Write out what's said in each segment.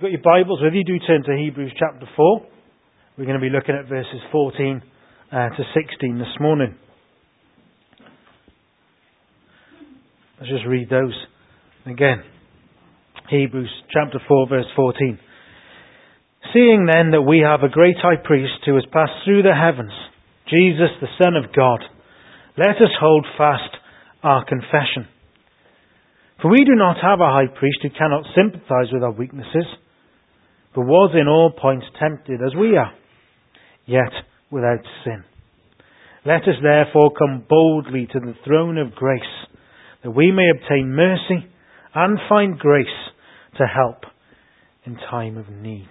got your Bibles with you, do turn to Hebrews chapter 4. We're going to be looking at verses 14 to 16 this morning. Let's just read those again. Hebrews chapter 4 verse 14. Seeing then that we have a great high priest who has passed through the heavens, Jesus the Son of God, let us hold fast our confession. For we do not have a high priest who cannot sympathize with our weaknesses, but was in all points tempted as we are, yet without sin. Let us therefore come boldly to the throne of grace, that we may obtain mercy and find grace to help in time of need.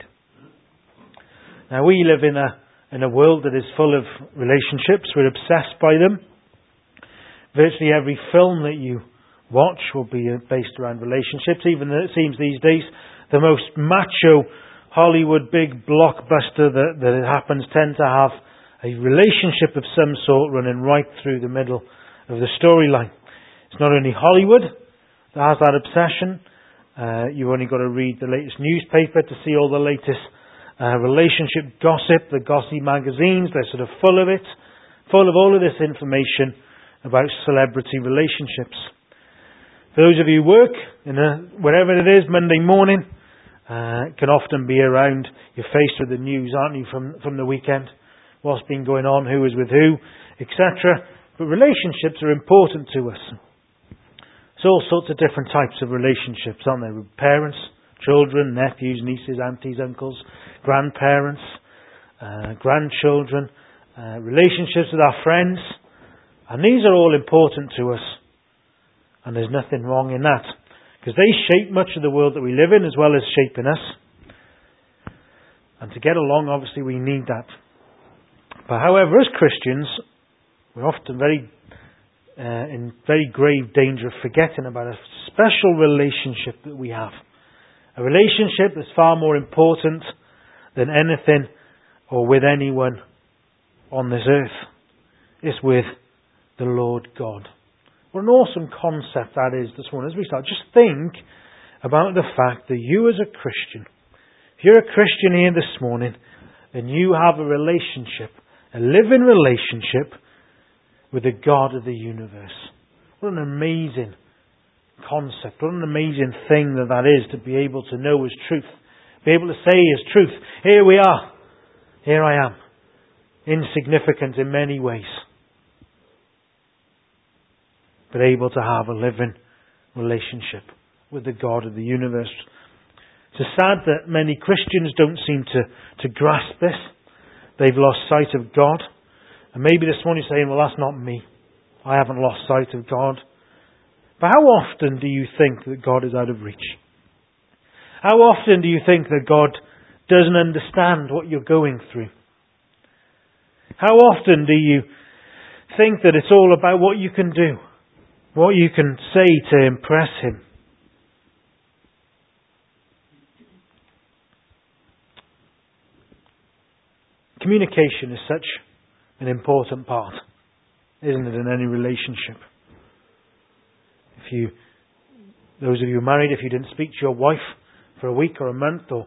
Now we live in a world that is full of relationships. We're obsessed by them. Virtually every film that you watch will be based around relationships. Even though it seems these days the most macho Hollywood big blockbuster that happens tend to have a relationship of some sort running right through the middle of the storyline. It's not only Hollywood that has that obsession. You've only got to read the latest newspaper to see all the latest relationship gossip. The gossip magazines, they're sort of full of it. Full of all of this information about celebrity relationships. For those of you who work in wherever it is, Monday morning, it can often be around, you're faced with the news, aren't you, from the weekend? What's been going on, who is with who, etc. But relationships are important to us. There's all sorts of different types of relationships, aren't there? With parents, children, nephews, nieces, aunties, uncles, grandparents, grandchildren, relationships with our friends. And these are all important to us. And there's nothing wrong in that. Because they shape much of the world that we live in as well as shaping us. And to get along, obviously, we need that. But however, as Christians, we're often in very grave danger of forgetting about a special relationship that we have. A relationship that's far more important than anything or with anyone on this earth. It's with the Lord God. What an awesome concept that is this morning. As we start, just think about the fact that you as a Christian, if you're a Christian here this morning, then you have a relationship, a living relationship with the God of the universe. What an amazing concept. What an amazing thing that is to be able to know as truth. Be able to say as truth, here we are. Here I am. Insignificant in many ways. But able to have a living relationship with the God of the universe. It's sad that many Christians don't seem to grasp this. They've lost sight of God. And maybe this morning you're saying, well, that's not me. I haven't lost sight of God. But how often do you think that God is out of reach? How often do you think that God doesn't understand what you're going through? How often do you think that it's all about what you can do? What you can say to impress Him? Communication is such an important part, isn't it, in any relationship? Those of you who are married, if you didn't speak to your wife for a week or a month or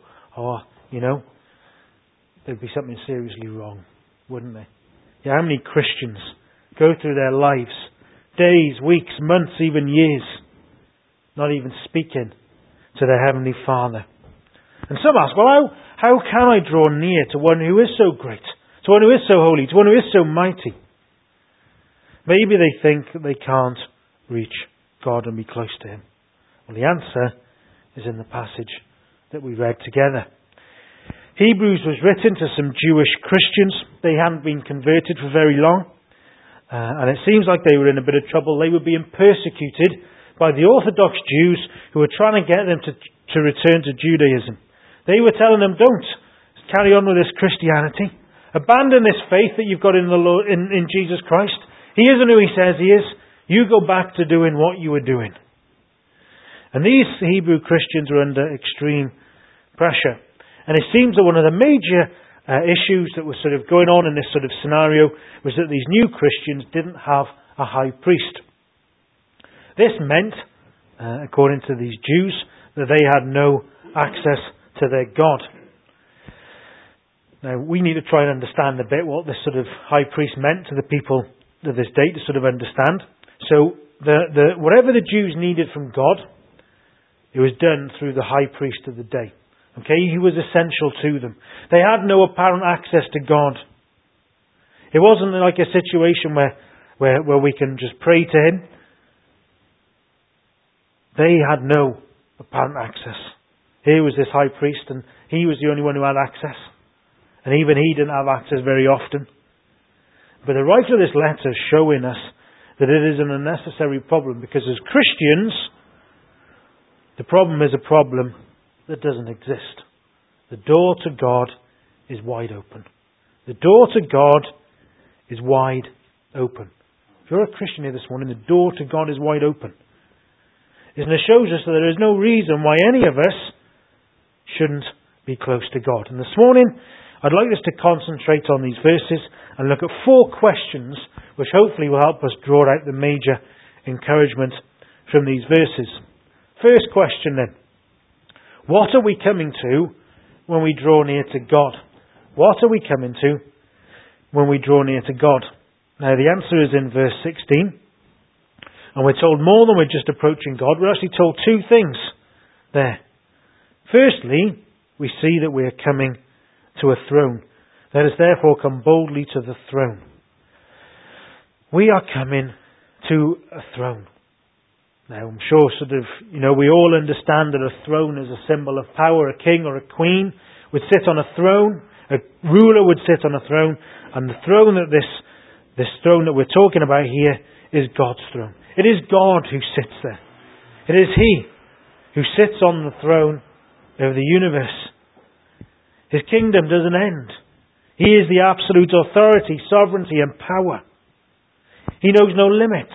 there'd be something seriously wrong, wouldn't there? Yeah, how many Christians go through their lives, days, weeks, months, even years, not even speaking to their Heavenly Father? And some ask, well, how can I draw near to one who is so great, to one who is so holy, to one who is so mighty? Maybe they think that they can't reach God and be close to Him. Well, the answer is in the passage that we read together. Hebrews was written to some Jewish Christians. They hadn't been converted for very long. And it seems like they were in a bit of trouble. They were being persecuted by the Orthodox Jews who were trying to get them to return to Judaism. They were telling them, don't carry on with this Christianity. Abandon this faith that you've got in the Lord, in Jesus Christ. He isn't who He says He is. You go back to doing what you were doing. And these Hebrew Christians were under extreme pressure. And it seems that one of the major issues that was sort of going on in this sort of scenario was that these new Christians didn't have a high priest. This meant, according to these Jews, that they had no access to their God. Now, we need to try and understand a bit what this sort of high priest meant to the people of this day to sort of understand. So, whatever the Jews needed from God, it was done through the high priest of the day. Okay, he was essential to them. They had no apparent access to God. It wasn't like a situation where we can just pray to him. They had no apparent access. Here was this high priest, and he was the only one who had access. And even he didn't have access very often. But the writer of this letter is showing us that it is an unnecessary problem, because as Christians, the problem is a problem that doesn't exist. The door to God is wide open. The door to God is wide open. If you're a Christian here this morning, the door to God is wide open. And it shows us that there is no reason why any of us shouldn't be close to God. And this morning, I'd like us to concentrate on these verses and look at 4 questions which hopefully will help us draw out the major encouragement from these verses. First question then. What are we coming to when we draw near to God? What are we coming to when we draw near to God? Now the answer is in verse 16. And we're told more than we're just approaching God. We're actually told 2 things there. Firstly, we see that we are coming to a throne. Let us therefore come boldly to the throne. We are coming to a throne. Now, I'm sure we all understand that a throne is a symbol of power. A king or a queen would sit on a throne. A ruler would sit on a throne. And the throne that this throne that we're talking about here is God's throne. It is God who sits there. It is He who sits on the throne of the universe. His kingdom doesn't end. He is the absolute authority, sovereignty and power. He knows no limits.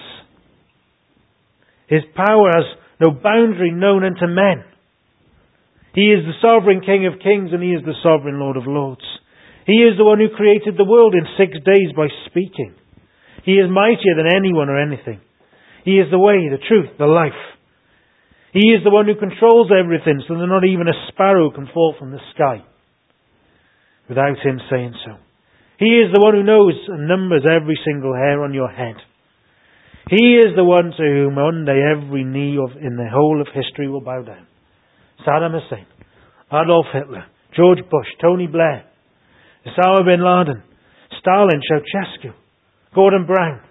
His power has no boundary known unto men. He is the sovereign King of kings, and He is the sovereign Lord of lords. He is the one who created the world in 6 days by speaking. He is mightier than anyone or anything. He is the way, the truth, the life. He is the one who controls everything, so that not even a sparrow can fall from the sky without Him saying so. He is the one who knows and numbers every single hair on your head. He is the one to whom one day every knee in the whole of history will bow down. Saddam Hussein, Adolf Hitler, George Bush, Tony Blair, Osama bin Laden, Stalin, Ceausescu, Gordon Brown,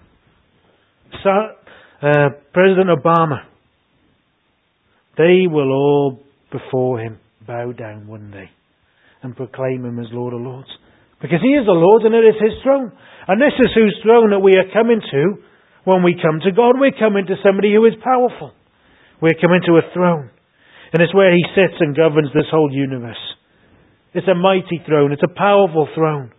President Obama. They will all before Him bow down one day and proclaim Him as Lord of Lords. Because He is the Lord and it is His throne. And this is whose throne that we are coming to when we come to God. We're coming to somebody who is powerful. We're coming to a throne. And it's where He sits and governs this whole universe. It's a mighty throne. It's a powerful throne.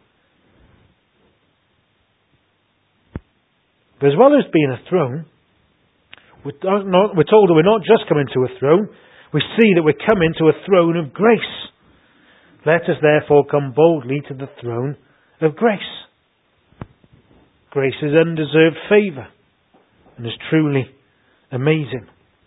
But as well as being a throne, we're told that we're not just coming to a throne. We see that we're coming to a throne of grace. Let us therefore come boldly to the throne of grace. Grace is undeserved favour and is truly amazing.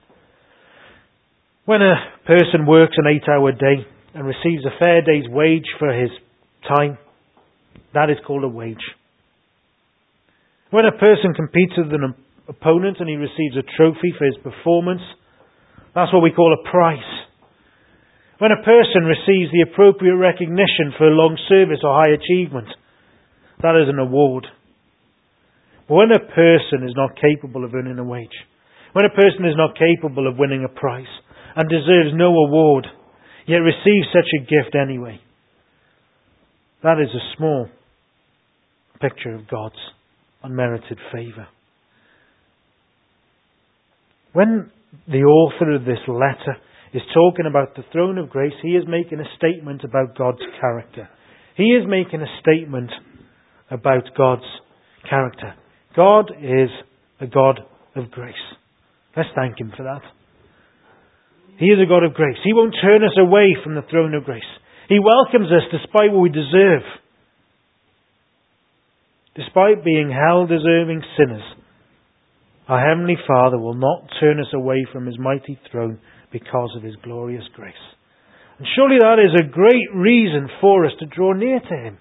When a person works an 8-hour day and receives a fair day's wage for his time, that is called a wage. When a person competes with an opponent and he receives a trophy for his performance, that's what we call a prize. When a person receives the appropriate recognition for long service or high achievement, that is an award. But when a person is not capable of earning a wage, when a person is not capable of winning a prize and deserves no award, yet receives such a gift anyway, that is a small picture of God's unmerited favour. When the author of this letter is talking about the throne of grace, he is making a statement about God's character. He is making a statement about God's character. God is a God of grace. Let's thank Him for that. He is a God of grace. He won't turn us away from the throne of grace. He welcomes us despite what we deserve. Despite being hell-deserving sinners, our Heavenly Father will not turn us away from His mighty throne because of His glorious grace. And surely that is a great reason for us to draw near to Him.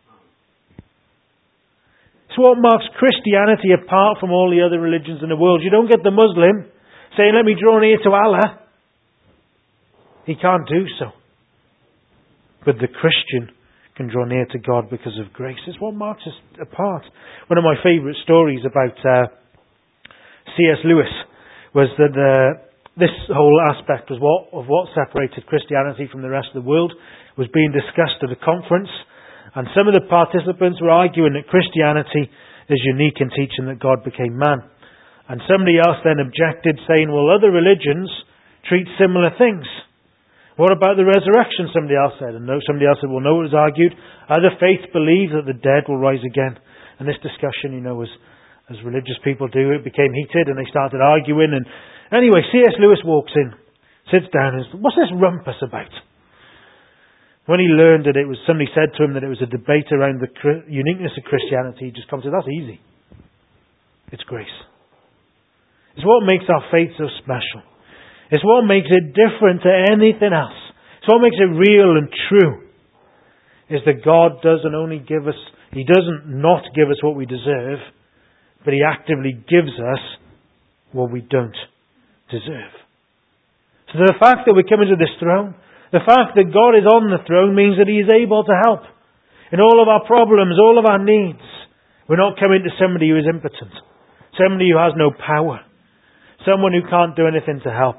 It's what marks Christianity apart from all the other religions in the world. You don't get the Muslim saying, let me draw near to Allah. He can't do so. But the Christian can draw near to God because of grace. It's what marks us apart. One of my favourite stories about C.S. Lewis was that this whole aspect of what separated Christianity from the rest of the world was being discussed at a conference. And some of the participants were arguing that Christianity is unique in teaching that God became man. And somebody else then objected, saying, well, other religions treat similar things. What about the resurrection? Somebody else said. And somebody else said, well, no, it was argued. Other faiths believe that the dead will rise again. And this discussion, as religious people do, it became heated and they started arguing. And anyway, C.S. Lewis walks in, sits down and says, what's this rumpus about? When he learned that somebody said to him that it was a debate around the uniqueness of Christianity, he just comes to, that's easy. It's grace. It's what makes our faith so special. It's what makes it different to anything else. It's what makes it real and true. Is that God doesn't only give us, He doesn't not give us what we deserve, but He actively gives us what we don't deserve. So the fact that we come into this throne, the fact that God is on the throne means that He is able to help in all of our problems, all of our needs. We're not coming to somebody who is impotent, somebody who has no power, someone who can't do anything to help.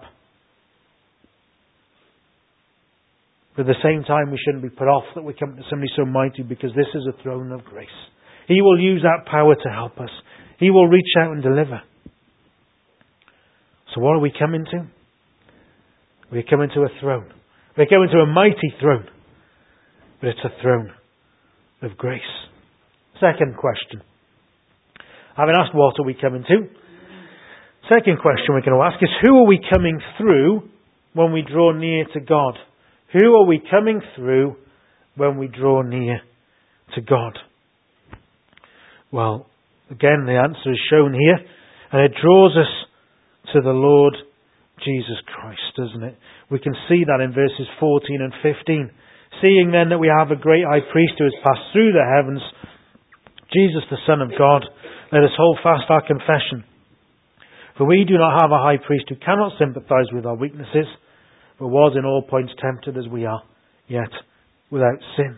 But at the same time, we shouldn't be put off that we come to somebody so mighty, because this is a throne of grace. He will use that power to help us. He will reach out and deliver. So what are we coming to? We're coming to a throne. We're coming to a mighty throne. But it's a throne of grace. Second question. Having asked what are we coming to? Second question we're going to ask is, who are we coming through when we draw near to God? Who are we coming through when we draw near to God? Well, again, the answer is shown here. And it draws us to the Lord Jesus Christ, doesn't it? We can see that in verses 14 and 15. Seeing then that we have a great high priest who has passed through the heavens, Jesus the Son of God, let us hold fast our confession. For we do not have a high priest who cannot sympathize with our weaknesses, but was in all points tempted as we are, yet without sin.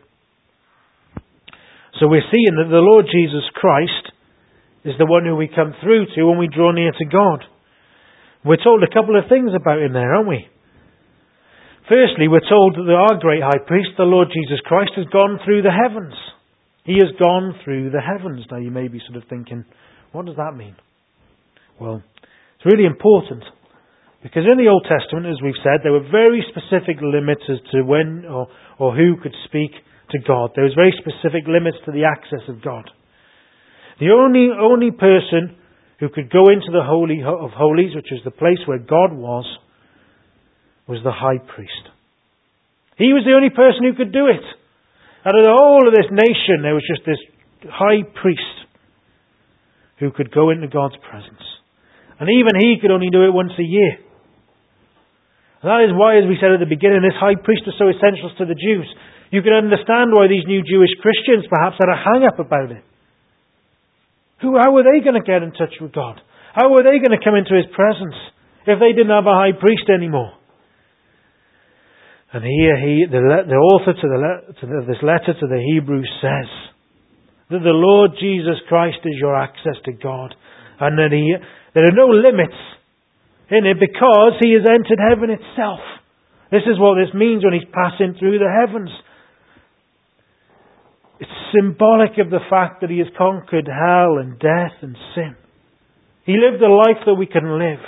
So we're seeing that the Lord Jesus Christ is the one who we come through to when we draw near to God. We're told a couple of things about him there, aren't we? Firstly, we're told that our great high priest, the Lord Jesus Christ, has gone through the heavens. He has gone through the heavens. Now you may be sort of thinking, what does that mean? Well, it's really important. Because in the Old Testament, as we've said, there were very specific limits as to when or who could speak to God. There was very specific limits to the access of God. The only person who could go into the Holy of Holies, which was the place where God was the high priest. He was the only person who could do it. Out of the whole of this nation, there was just this high priest who could go into God's presence. And even he could only do it once a year. And that is why, as we said at the beginning, this high priest was so essential to the Jews. You can understand why these new Jewish Christians perhaps had a hang-up about it. How were they going to get in touch with God? How were they going to come into His presence if they didn't have a high priest anymore? And here the author to this letter to the Hebrews says that the Lord Jesus Christ is your access to God, and that there are no limits in it because He has entered heaven itself. This is what this means when He's passing through the heavens. It's symbolic of the fact that He has conquered hell and death and sin. He lived a life that we can live.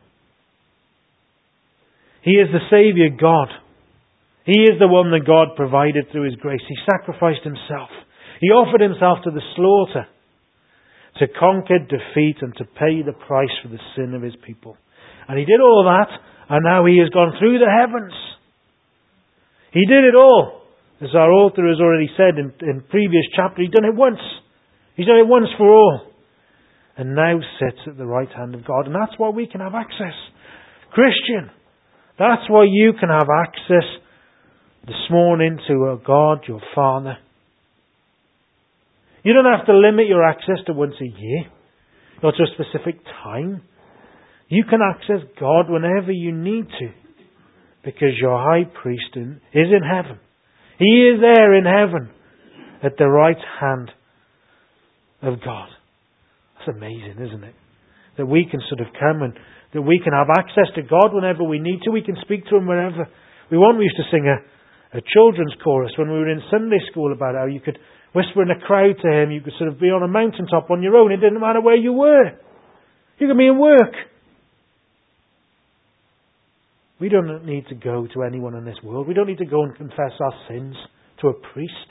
He is the Saviour God. He is the one that God provided through His grace. He sacrificed Himself. He offered Himself to the slaughter to conquer, defeat and to pay the price for the sin of His people. And He did all that, and now He has gone through the heavens. He did it all. As our author has already said in previous chapter, He's done it once. He's done it once for all. And now sits at the right hand of God. And that's why we can have access. Christian, that's why you can have access this morning to God, your Father. You don't have to limit your access to once a year, or to a specific time. You can access God whenever you need to, because your high priest is in heaven. He is there in heaven at the right hand of God. That's amazing, isn't it? That we can sort of come and that we can have access to God whenever we need to. We can speak to Him wherever we want. We used to sing a children's chorus when we were in Sunday school about how you could whisper in a crowd to Him. You could sort of be on a mountaintop on your own. It didn't matter where you were. You could be in work. We don't need to go to anyone in this world. We don't need to go and confess our sins to a priest.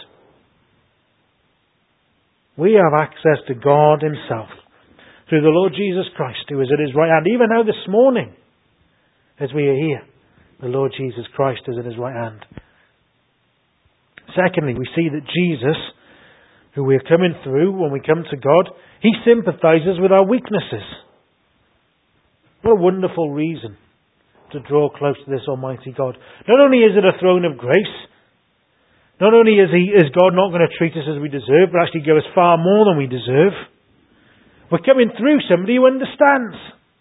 We have access to God Himself through the Lord Jesus Christ, who is at His right hand. Even now this morning, as we are here, the Lord Jesus Christ is at His right hand. Secondly, we see that Jesus, who we are coming through when we come to God, He sympathizes with our weaknesses. What a wonderful reason to draw close to this Almighty God. Not only is it a throne of grace, not only is God not going to treat us as we deserve, but actually give us far more than we deserve. We're coming through somebody who understands.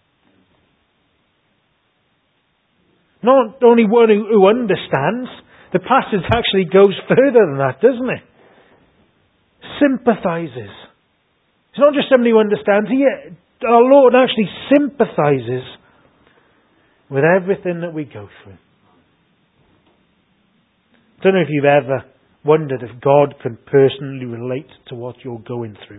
Not only one who understands, the passage actually goes further than that, doesn't it? Sympathizes. It's not just somebody who understands. Our Lord actually sympathizes with everything that we go through. I don't know if you've ever wondered if God can personally relate to what you're going through.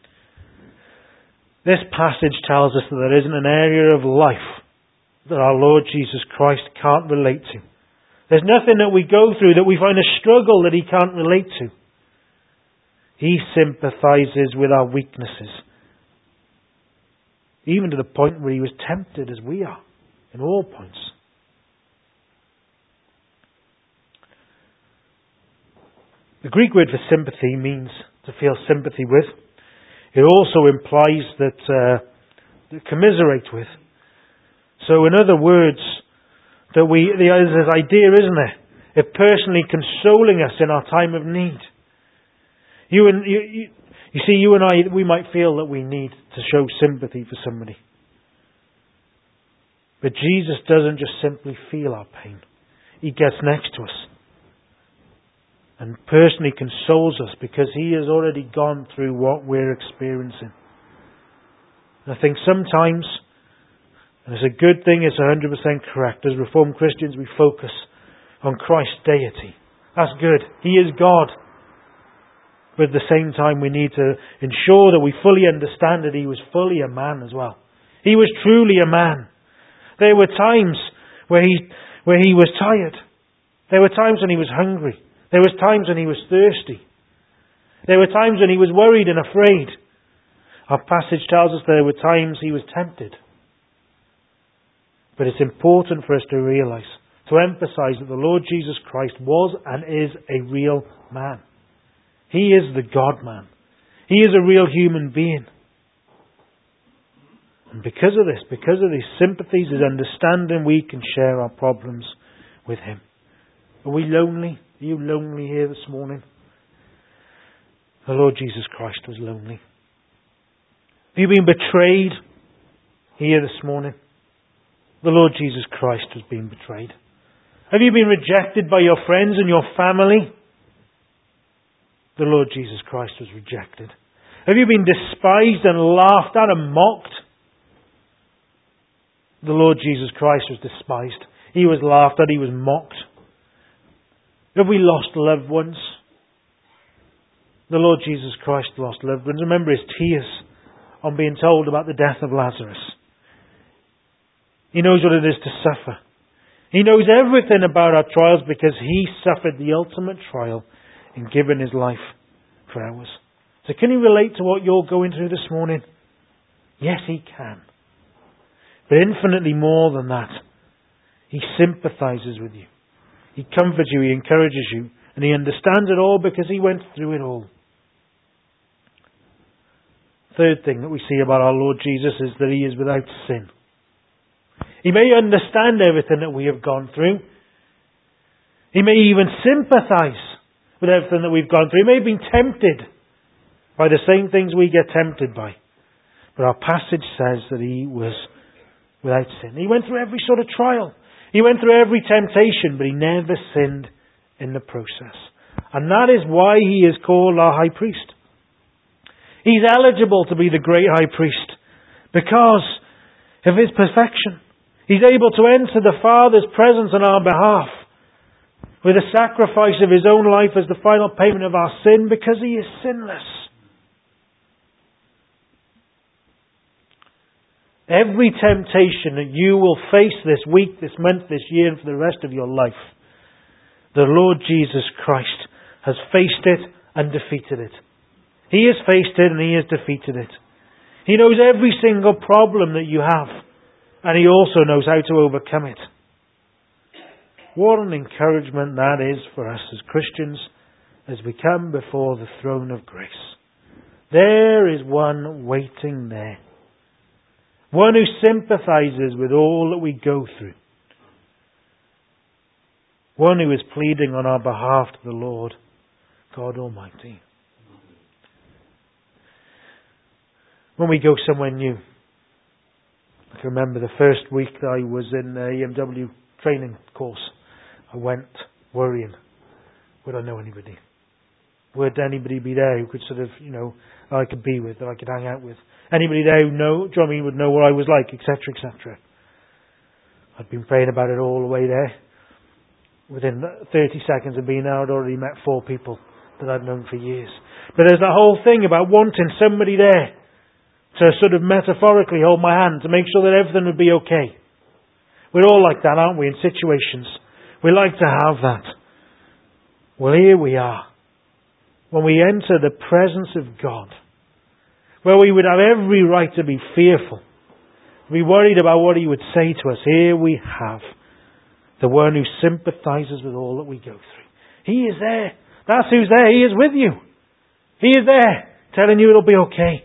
This passage tells us that there isn't an area of life that our Lord Jesus Christ can't relate to. There's nothing that we go through that we find a struggle that He can't relate to. He sympathizes with our weaknesses, even to the point where He was tempted as we are, in all points. The Greek word for sympathy means to feel sympathy with. It also implies that commiserate with. So in other words, there's this idea, isn't there, of personally consoling us in our time of need. You see, you and I, we might feel that we need to show sympathy for somebody. But Jesus doesn't just simply feel our pain. He gets next to us and personally consoles us because He has already gone through what we're experiencing. And I think sometimes, and it's a good thing, it's 100% correct, as Reformed Christians we focus on Christ's deity. That's good. He is God. But at the same time we need to ensure that we fully understand that He was fully a man as well. He was truly a man. There were times where he was tired. There were times when He was hungry. There was times when He was thirsty. There were times when He was worried and afraid. Our passage tells us there were times He was tempted. But it's important for us to realize, to emphasize that the Lord Jesus Christ was and is a real man. He is the God-man. He is a real human being. And because of this, because of these sympathies, His understanding, we can share our problems with Him. Are we lonely? Are you lonely here this morning? The Lord Jesus Christ was lonely. Have you been betrayed here this morning? The Lord Jesus Christ has been betrayed. Have you been rejected by your friends and your family? The Lord Jesus Christ was rejected. Have you been despised and laughed at and mocked? The Lord Jesus Christ was despised. He was laughed at. He was mocked. Have we lost loved ones? The Lord Jesus Christ lost loved ones. Remember His tears on being told about the death of Lazarus. He knows what it is to suffer. He knows everything about our trials because He suffered the ultimate trial in giving His life for ours. So can you relate to what you're going through this morning? Yes, He can. But infinitely more than that, He sympathizes with you. He comforts you, He encourages you, and He understands it all because He went through it all. Third thing that we see about our Lord Jesus is that He is without sin. He may understand everything that we have gone through, He may even sympathize with everything that we've gone through. He may have been tempted by the same things we get tempted by. But our passage says that he was without sin. He went through every sort of trial. He went through every temptation, but he never sinned in the process. And that is why he is called our high priest. He's eligible to be the great high priest because of his perfection. He's able to enter the Father's presence on our behalf with the sacrifice of his own life as the final payment of our sin because he is sinless. Every temptation that you will face this week, this month, this year, and for the rest of your life, the Lord Jesus Christ has faced it and defeated it. He has faced it and he has defeated it. He knows every single problem that you have, and he also knows how to overcome it. What an encouragement that is for us as Christians as we come before the throne of grace. There is one waiting there. One who sympathizes with all that we go through. One who is pleading on our behalf to the Lord God Almighty. When we go somewhere new, I can remember the first week that I was in the EMW training course. I went worrying, would I know anybody? Would anybody be there who could sort of, I could be with, that I could hang out with? Anybody there who would know what I was like, etc., etc. I'd been praying about it all the way there. Within 30 seconds of being there, I'd already met 4 people that I'd known for years. But there's that whole thing about wanting somebody there to sort of metaphorically hold my hand to make sure that everything would be okay. We're all like that, aren't we, in situations? We like to have that. Well, here we are. When we enter the presence of God, where we would have every right to be fearful, be worried about what he would say to us, here we have the one who sympathizes with all that we go through. He is there. That's who's there. He is with you. He is there, telling you it'll be okay.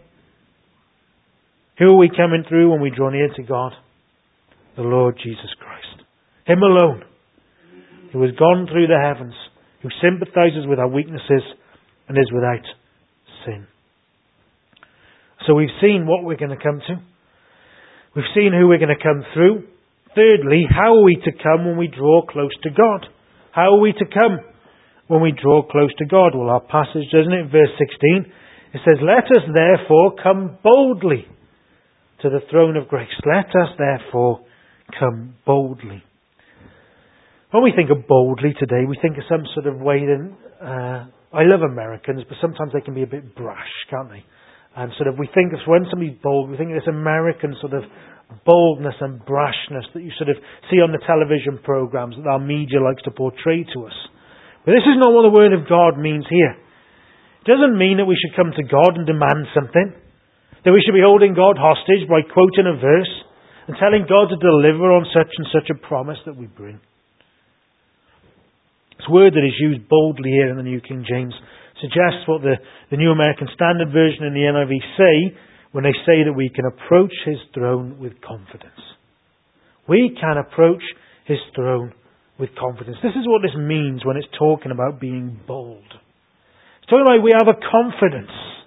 Who are we coming through when we draw near to God? The Lord Jesus Christ. Him alone, who has gone through the heavens, who sympathizes with our weaknesses and is without sin. So we've seen what we're going to come to. We've seen who we're going to come through. Thirdly, how are we to come when we draw close to God? How are we to come when we draw close to God? Well, our passage, doesn't it? Verse 16, it says, "Let us therefore come boldly to the throne of grace." Let us therefore come boldly. When we think of boldly today, we think of some sort of way that, I love Americans, but sometimes they can be a bit brash, can't they? And sort of we think of when somebody's bold, we think of this American sort of boldness and brashness that you sort of see on the television programs that our media likes to portray to us. But this is not what the Word of God means here. It doesn't mean that we should come to God and demand something, that we should be holding God hostage by quoting a verse and telling God to deliver on such and such a promise that we bring. This word that is used boldly here in the New King James suggests what the New American Standard Version and the NIV say when they say that we can approach His throne with confidence. We can approach His throne with confidence. This is what this means when it's talking about being bold. It's talking about we have a confidence.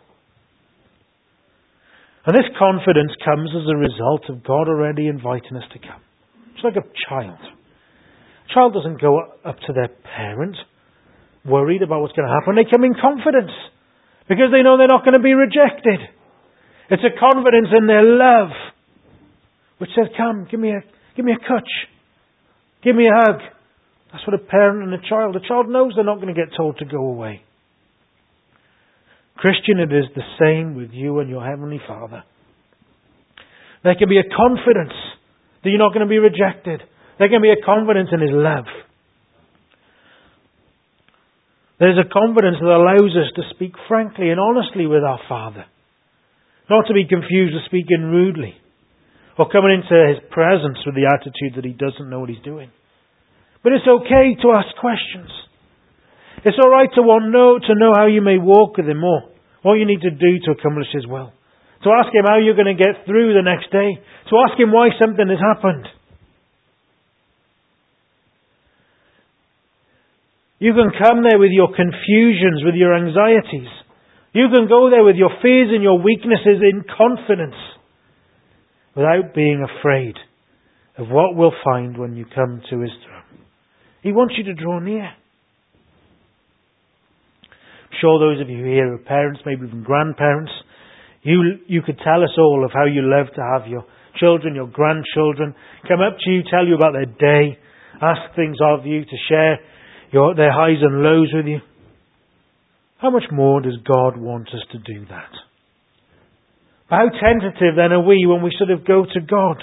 And this confidence comes as a result of God already inviting us to come. It's like a child. A child doesn't go up to their parent worried about what's going to happen. They come in confidence because they know they're not going to be rejected. It's a confidence in their love which says, "Come, give me a touch. Give me a hug." That's what a parent and a child knows they're not going to get told to go away. Christian, it is the same with you and your Heavenly Father. There can be a confidence that you're not going to be rejected. There can be a confidence in His love. There's a confidence that allows us to speak frankly and honestly with our Father. Not to be confused with speaking rudely or coming into His presence with the attitude that He doesn't know what He's doing. But it's okay to ask questions. It's all right to to know how you may walk with Him more. What you need to do to accomplish His will. To ask Him how you're going to get through the next day. To ask Him why something has happened. You can come there with your confusions, with your anxieties. You can go there with your fears and your weaknesses in confidence, without being afraid of what we'll find when you come to His throne. He wants you to draw near. I'm sure those of you here are parents, maybe even grandparents, you could tell us all of how you love to have your children, your grandchildren come up to you, tell you about their day, ask things of you, to share their highs and lows with you. How much more does God want us to do that? But how tentative then are we when we sort of go to God?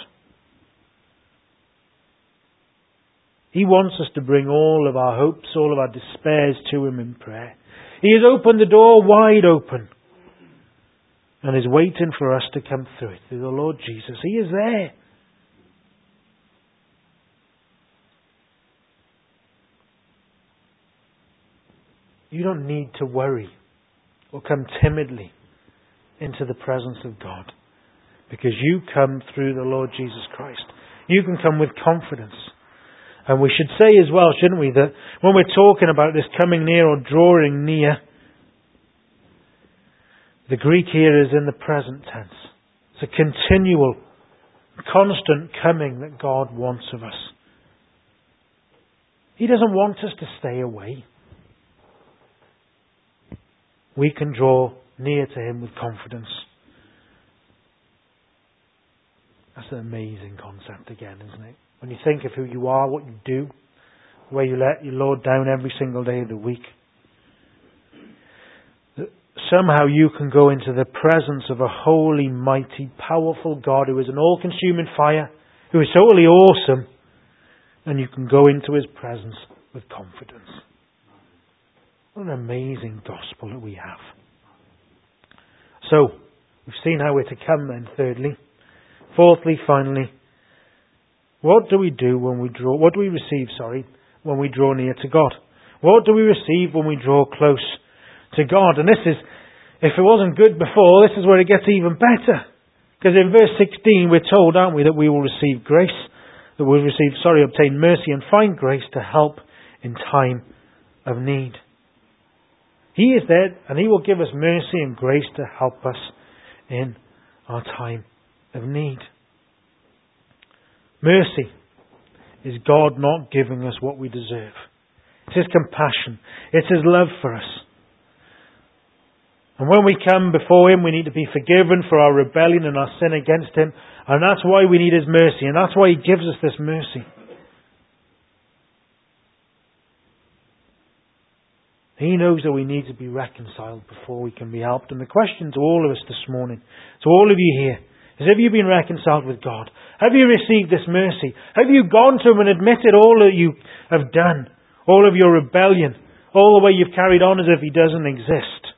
He wants us to bring all of our hopes, all of our despairs to Him in prayer. He has opened the door wide open and is waiting for us to come through it, through the Lord Jesus. He is there. You don't need to worry or come timidly into the presence of God, because you come through the Lord Jesus Christ. You can come with confidence. And we should say as well, shouldn't we, that when we're talking about this coming near or drawing near, the Greek here is in the present tense. It's a continual, constant coming that God wants of us. He doesn't want us to stay away. We can draw near to Him with confidence. That's an amazing concept again, isn't it? When you think of who you are, what you do, the way you let your Lord down every single day of the week. Somehow you can go into the presence of a holy, mighty, powerful God who is an all-consuming fire, who is totally awesome, and you can go into His presence with confidence. What an amazing gospel that we have. So, we've seen how we're to come then, thirdly. Fourthly, finally, what do we do when we draw, what do we receive, when we draw near to God? What do we receive when we draw close to God? And this is, if it wasn't good before, this is where it gets even better. Because in verse 16 we're told, aren't we, that we will receive grace, that we'll obtain mercy and find grace to help in time of need. He is there and He will give us mercy and grace to help us in our time of need. Mercy is God not giving us what we deserve. It's His compassion. It's His love for us. And when we come before Him, we need to be forgiven for our rebellion and our sin against Him. And that's why we need His mercy. And that's why He gives us this mercy. He knows that we need to be reconciled before we can be helped. And the question to all of us this morning, to all of you here, is, have you been reconciled with God? Have you received this mercy? Have you gone to Him and admitted all that you have done? All of your rebellion? All the way you've carried on as if He doesn't exist?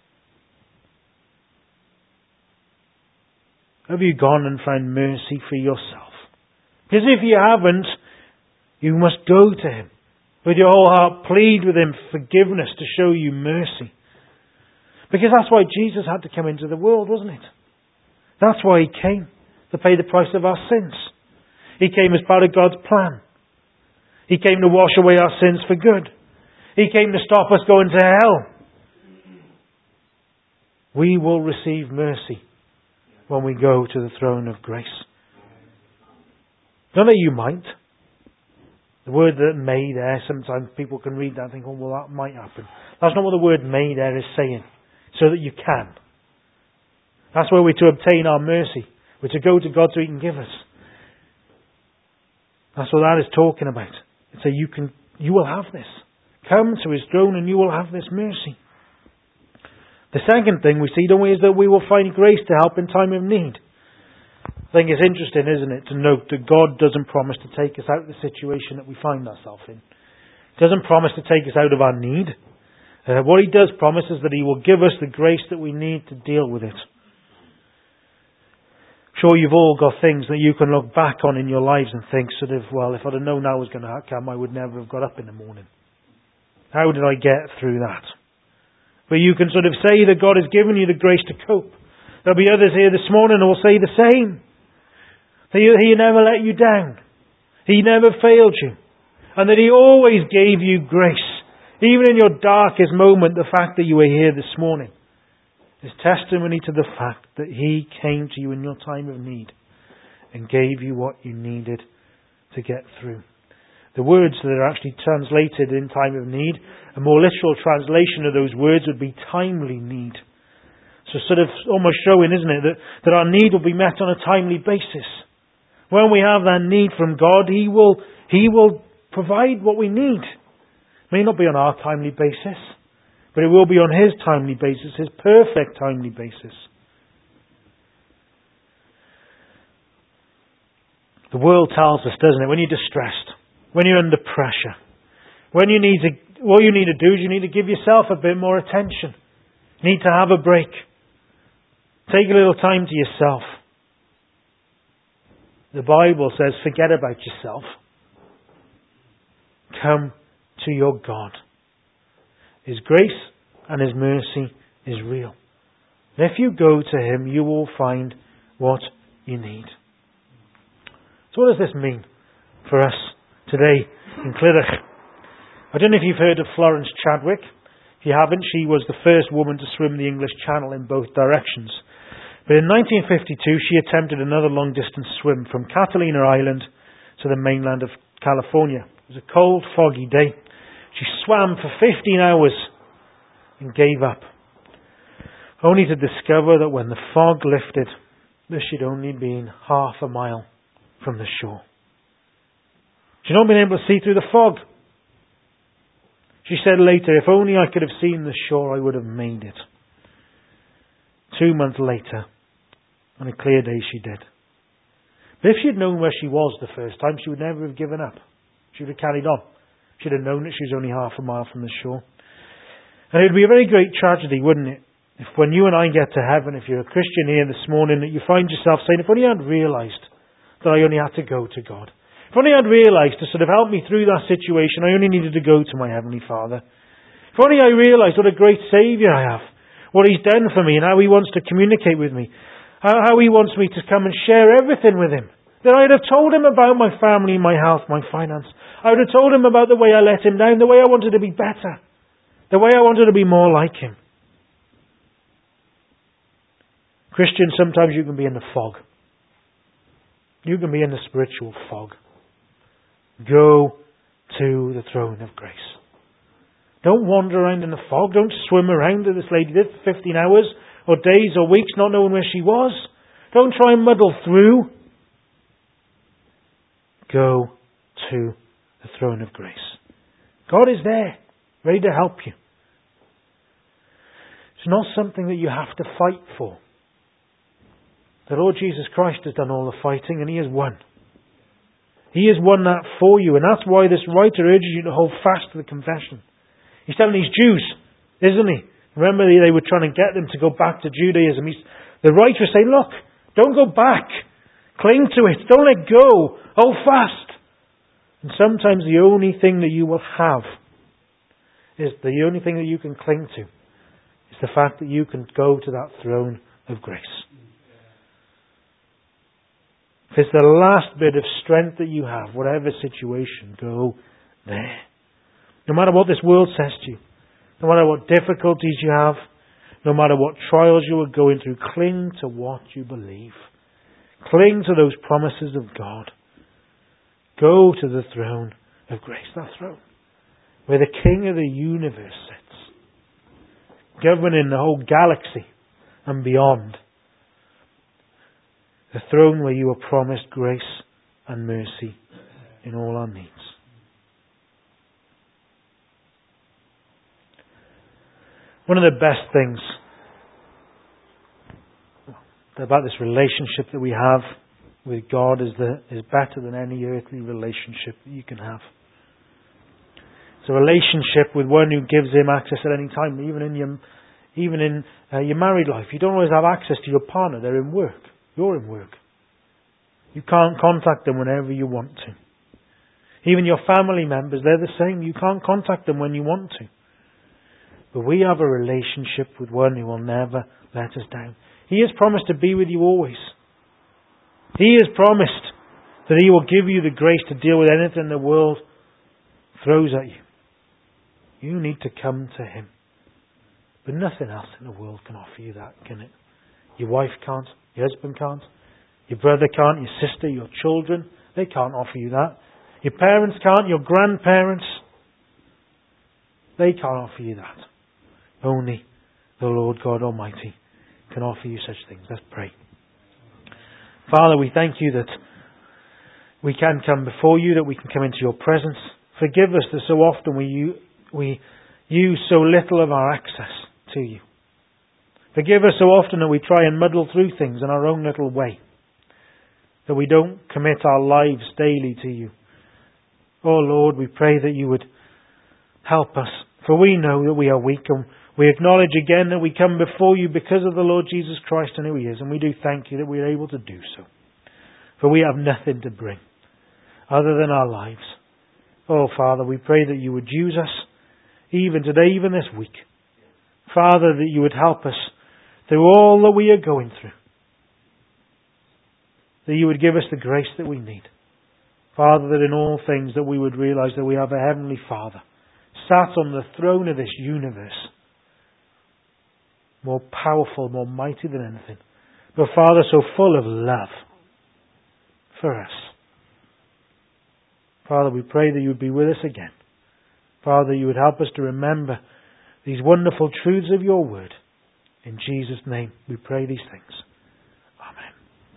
Have you gone and found mercy for yourself? Because if you haven't, you must go to Him. With your whole heart, plead with Him forgiveness to show you mercy. Because that's why Jesus had to come into the world, wasn't it? That's why He came, to pay the price of our sins. He came as part of God's plan. He came to wash away our sins for good. He came to stop us going to hell. We will receive mercy when we go to the throne of grace. Not that you might. The word that may there, sometimes people can read that and think, oh, well, that might happen. That's not what the word may there is saying. So that you can. That's where we're to obtain our mercy. We're to go to God so He can give us. That's what that is talking about. So you will have this. Come to His throne and you will have this mercy. The second thing we see, don't we, is that we will find grace to help in time of need. I think it's interesting, isn't it, to note that God doesn't promise to take us out of the situation that we find ourselves in. He doesn't promise to take us out of our need. What He does promise is that He will give us the grace that we need to deal with it. Sure, you've all got things that you can look back on in your lives and think sort of, well, if I'd have known that was going to come, I would never have got up in the morning. How did I get through that? But you can sort of say that God has given you the grace to cope. There'll be others here this morning who will say the same. That He never let you down. He never failed you. And that He always gave you grace Even in your darkest moment, the fact that you are here this morning is testimony to the fact that He came to you in your time of need and gave you what you needed to get through. The words that are actually translated in time of need, a more literal translation of those words would be timely need. So sort of almost showing, isn't it, that our need will be met on a timely basis. When we have that need from God, He will provide what we need. It may not be on our timely basis, but it will be on His timely basis, His perfect timely basis. The world tells us, doesn't it, when you're distressed, when you're under pressure, all you need to do is you need to give yourself a bit more attention. You need to have a break. Take a little time to yourself. The Bible says, forget about yourself. Come to your God. His grace and His mercy is real. And if you go to Him, you will find what you need. So what does this mean for us today in Clydach? I don't know if you've heard of Florence Chadwick. If you haven't, she was the first woman to swim the English Channel in both directions. But in 1952, she attempted another long-distance swim from Catalina Island to the mainland of California. It was a cold, foggy day. She swam for 15 hours and gave up, only to discover that when the fog lifted, that she'd only been half a mile from the shore. She'd not been able to see through the fog. She said later, if only I could have seen the shore, I would have made it. 2 months later, on a clear day, she did. But if she had known where she was the first time, she would never have given up. She would have carried on. She'd have known that she was only half a mile from the shore. And it would be a very great tragedy, wouldn't it? If when you and I get to heaven, if you're a Christian here this morning, that you find yourself saying, if only I'd realised that I only had to go to God. If only I'd realised to sort of help me through that situation, I only needed to go to my Heavenly Father. If only I realised what a great Saviour I have, what He's done for me and how He wants to communicate with me, how He wants me to come and share everything with Him. Then I'd have told Him about my family, my health, my finance. I would have told Him about the way I let Him down, the way I wanted to be better, the way I wanted to be more like Him. Christians, sometimes you can be in the fog. You can be in the spiritual fog. Go to the throne of grace. Don't wander around in the fog. Don't swim around as this lady did for 15 hours or days or weeks not knowing where she was. Don't try and muddle through. Go to the throne of grace. God is there, ready to help you. It's not something that you have to fight for. The Lord Jesus Christ has done all the fighting and He has won. He has won that for you, and that's why this writer urges you to hold fast to the confession. He's telling these Jews, isn't he? Remember, they were trying to get them to go back to Judaism. The writer is saying, look, don't go back. Cling to it. Don't let go. Hold fast. And sometimes the only thing that you will have is the only thing that you can cling to is the fact that you can go to that throne of grace. If it's the last bit of strength that you have, whatever situation, go there. No matter what this world says to you, no matter what difficulties you have, no matter what trials you are going through, cling to what you believe. Cling to those promises of God. Go to the throne of grace, that throne, where the King of the universe sits, governing the whole galaxy and beyond. The throne where you are promised grace and mercy in all our needs. One of the best things about this relationship that we have with God is better than any earthly relationship that you can have. It's a relationship with one who gives Him access at any time, even in your married life. You don't always have access to your partner. They're in work. You're in work. You can't contact them whenever you want to. Even your family members, they're the same. You can't contact them when you want to. But we have a relationship with one who will never let us down. He has promised to be with you always. He has promised that He will give you the grace to deal with anything the world throws at you. You need to come to Him. But nothing else in the world can offer you that, can it? Your wife can't. Your husband can't. Your brother can't. Your sister, your children, they can't offer you that. Your parents can't. Your grandparents, they can't offer you that. Only the Lord God Almighty can offer you such things. Let's pray. Father, we thank you that we can come before you, that we can come into your presence. Forgive us that so often we use so little of our access to you. Forgive us so often that we try and muddle through things in our own little way, that we don't commit our lives daily to you. Oh Lord, we pray that you would help us, for we know that we are weak, and we acknowledge again that we come before you because of the Lord Jesus Christ and who He is, and we do thank you that we are able to do so. For we have nothing to bring other than our lives. Oh Father, we pray that you would use us, even today, even this week. Father, that you would help us through all that we are going through. That you would give us the grace that we need. Father, that in all things that we would realize that we have a Heavenly Father sat on the throne of this universe, more powerful, more mighty than anything. But Father, so full of love for us. Father, we pray that you would be with us again. Father, you would help us to remember these wonderful truths of your word. In Jesus' name we pray these things.